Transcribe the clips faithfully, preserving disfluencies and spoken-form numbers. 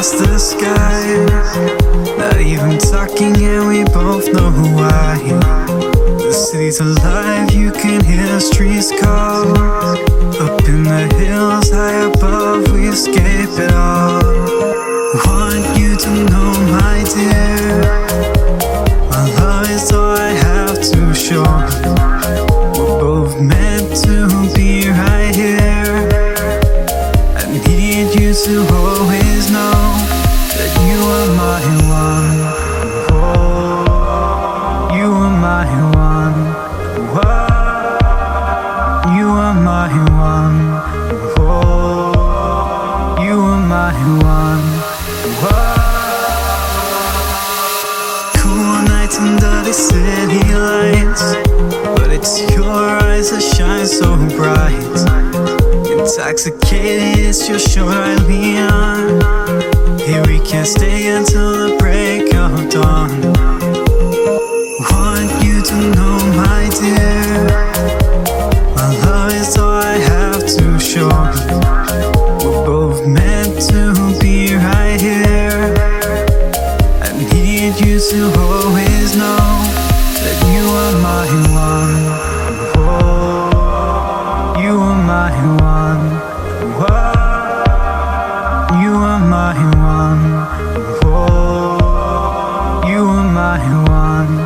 across the sky. Not even talking and we both know why. The city's alive, you can hear the streets call. Up in the hills, high above, we escape it all. Want you to know, my dear, my love is all I have to show. We're both meant to be right here. I need you to always know that you are my one. Oh, you are my one. Oh, you are my one. Oh, you are my one. Cool nights under the city lights, but it's your eyes that shine so bright. Intoxicated, it's your show right beyond. Here we can stay until the break of dawn. Want you to know, my dear, my love is all I have to show. We're both meant to be right here. I need you to always know that you are my one. Oh, you are my one. Oh, you are my one. Oh, you are my one.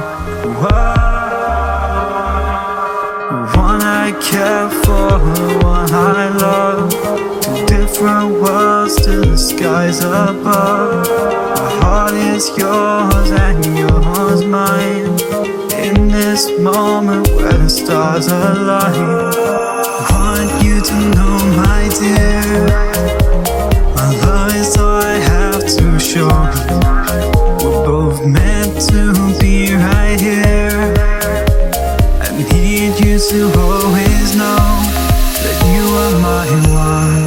Oh, one I care for, one I love. Two different worlds to the skies above. My heart is yours and yours mine. In this moment where the stars align. Want you to know, my dear, my love is all I have to show. We're both meant to be right here. I need you to always know that you are my one.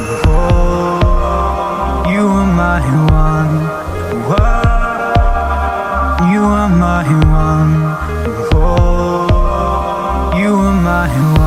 Oh, you are my one. Oh, you are my one. Oh, you are my one.